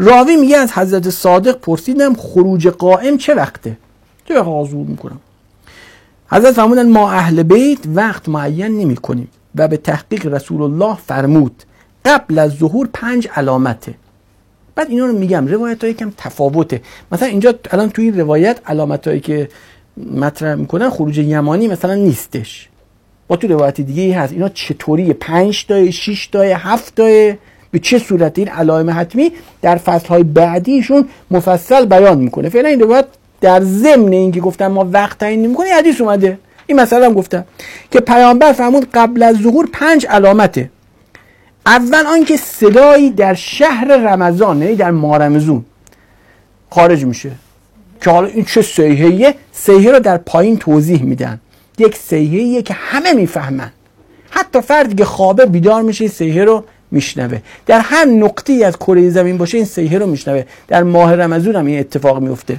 راوی میگه از حضرت صادق پرسیدم خروج قائم چه وقته؟ چه وقت حضور میکنم؟ حضرت فرمودن ما اهل بیت وقت معین نمی کنیم و به تحقیق رسول الله فرمود قبل از ظهور 5 علامته. بعد اینا رو میگم روایت های کم تفاوته. مثلا اینجا الان توی این روایت علامت هایی که مطرح میکنن خروج یمانی مثلا نیستش، با تو روایت دیگه ای هست. اینا چطوری 5 تا 6 تا 7 تا به چه صورت این علائم حتمی در فصلهای بعدیشون مفصل بیان میکنه. فعلا این روایت در ضمن این که گفتم ما وقت تعیین نمی‌کنیم حدیث اومده. این مسئله هم گفتم که پیامبر فرمود قبل از ظهور 5 علامته. اول آنکه صدایی در شهر رمضان، یعنی در ماه رمضان خارج میشه که حالا این چه صیحه‌ایه، صیحه رو در پایین توضیح میدن. یک صیحه‌ایه که همه میفهمن، حتی فردی که خوابه بیدار میشه این صیحه رو میشنوه. در هر نقطه‌ای از کره زمین باشه این صیحه رو میشنوه. در ماه رمضان هم این اتفاق میفته.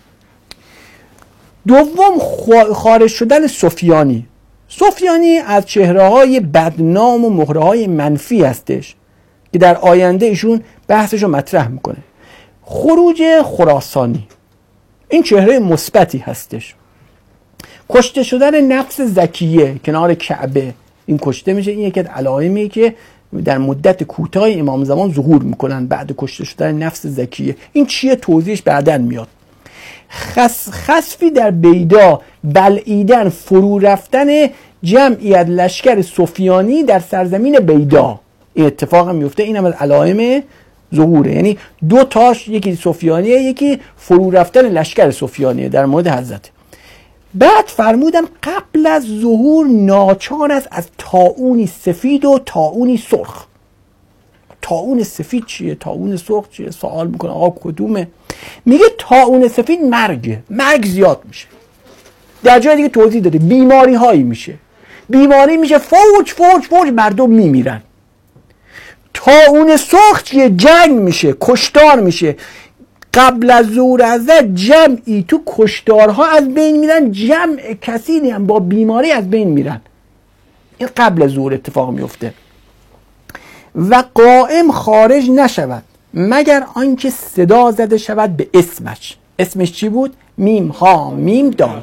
دوم خارج شدن سفیانی. سفیانی از چهره‌های بدنام و مهره‌های منفی هستش که در آینده ایشون بحثش رو مطرح میکنه. خروج خراسانی این چهره مثبتی هستش. کشته شدن نفس زکیه کنار کعبه، این کشته میشه. این یکی از علائمی که در مدت کوتاه امام زمان ظهور میکنن بعد کشته شدن نفس زکیه. این چیه توضیحش بعداً میاد. خسفی در بیدا، بلعیدن، فرو رفتن جمعی از لشکر سفیانی در سرزمین بیدا، این اتفاق هم میفته. این هم از علائم ظهوره. یعنی 2 تاش، یکی سفیانیه یکی فرو رفتن لشکر سفیانیه در مورد حضرت. بعد فرمودم قبل از ظهور ناچار است از طاعونی سفید و طاعونی سرخ. طاعون سفید چیه؟ طاعون سرخ چیه؟ سوال میکنه آقا کدومه؟ میگه طاعون سفید مرگ زیاد میشه. در جای دیگه توضیح داده بیماری هایی میشه، بیماری میشه فوج مردم میمیرن. طاعون سرخ چیه؟ جنگ میشه، کشتار میشه. قبل از ظهور حضرت جمعی تو کشتارها از بین میرن، جمع کثیری هم با بیماری از بین میرن. این قبل از ظهور اتفاق میفته. و قائم خارج نشود مگر آنکه صدا زده شود به اسمش. اسمش چی بود؟ میم ها میم دال.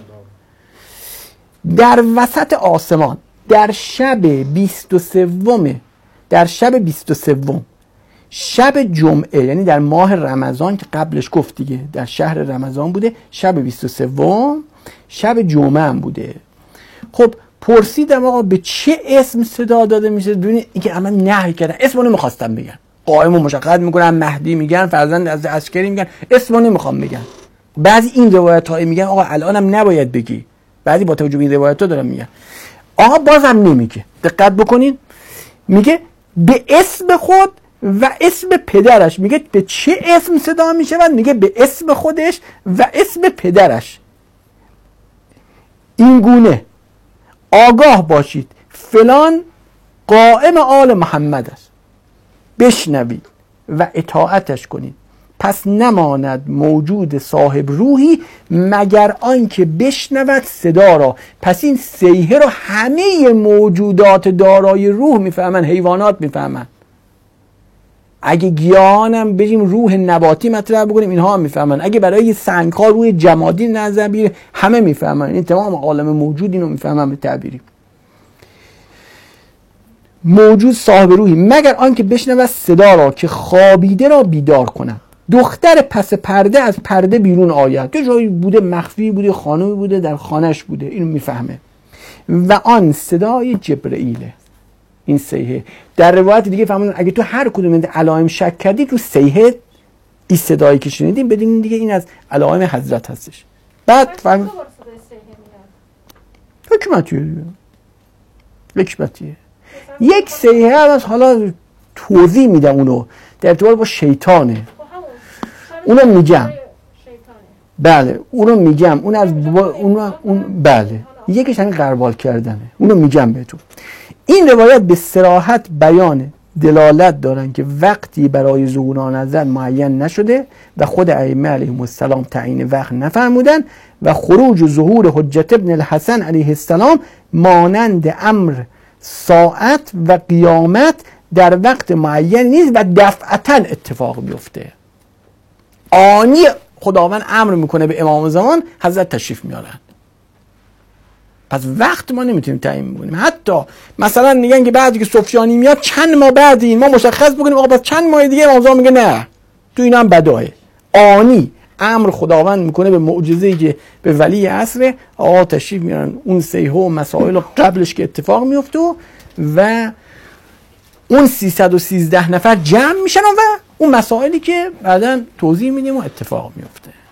در وسط آسمان در شب 23 شب جمعه، یعنی در ماه رمضان که قبلش گفت دیگه در شهر رمضان بوده، شب 23 شب جمعه هم بوده. خب پرسیدم آقا به چه اسم صدا داده میشه؟ ببینید اینکه عمل نهی کردن، اسمو نمیخواستم بگن. قائمو مشخص میکنن، مهدی میگن، فرزند از عسکری میگن، اسمو نمیخوام بگن. بعضی این روایت ها میگن آقا الانم نباید بگی، بعضی با توجه به این روایت ها دارن میگن. آقا بازم نمیگه. دقت بکنید، میگه به اسم خود و اسم پدرش. میگه به چه اسم صدا میشود؟ میگه به اسم خودش و اسم پدرش. این گونه آگاه باشید فلان قائم آل محمد است، بشنوید و اطاعتش کنید، پس نماند موجود صاحب روحی مگر آنکه بشنود صدا را. پس این صیحه رو همه موجودات دارای روح میفهمن، حیوانات میفهمن. اگه گیاهانم بگیم روح نباتی مطرح بکنیم اینها هم میفهمن. اگه برای سنگ‌ها روح جمادی نظر بگیره همه میفهمن. این تمام عالم موجود اینو میفهمن به تعبیری. موجود صاحب روحی مگر آنکه بشنود صدا را که خوابیده را بیدار کنه. دختر پس پرده از پرده بیرون آید. یه جایی بوده مخفی بوده، خانومی بوده در خانش بوده، اینو میفهمه. و آن صدای جبرئیله. این صیحه در روایت دیگه فهمیدن اگه تو هر کدوم این علائم شک کردید تو صیحه این صدایی که شنیدین بدین دیگه این از علائم حضرت هستش. بعد فهم حکمتیه. یک صیحه از حالا توضیح میدم اونو در ارتباط با شیطانه. اونو میگم. بله اونو میگم. اون از اون بله یکیش همین غربال کردنه. اونو میگم بهتون. این روایت به صراحت بیان دلالت دارن که وقتی برای ظهور آن حضرت معین نشده و خود ائمه علیهم السلام تعیین وقت نفرمودن و خروج و ظهور حجت ابن الحسن علیه السلام مانند امر ساعت و قیامت در وقت معین نیست و دفعتا اتفاق بیفته. آنی خداوند امر میکنه به امام زمان، حضرت تشریف میارن. پس وقت ما نمیتونیم تعیین بکنیم. حتی مثلا میگن که بعدی که سفیانی میاد چند ماه بعد این ما مشخص بکنیم آقا پس چند ماه دیگه امام زمان میگه نه، تو اینا هم بداهه. آنی امر خداوند میکنه به معجزه‌ای که به ولی عصر، آقا تشریف میارن، اون سیحه و مسائل قبلش که اتفاق میفته و اون 313 نفر جمع میشن و اون مسائلی که بعداً توضیح میدیم و اتفاق میفته.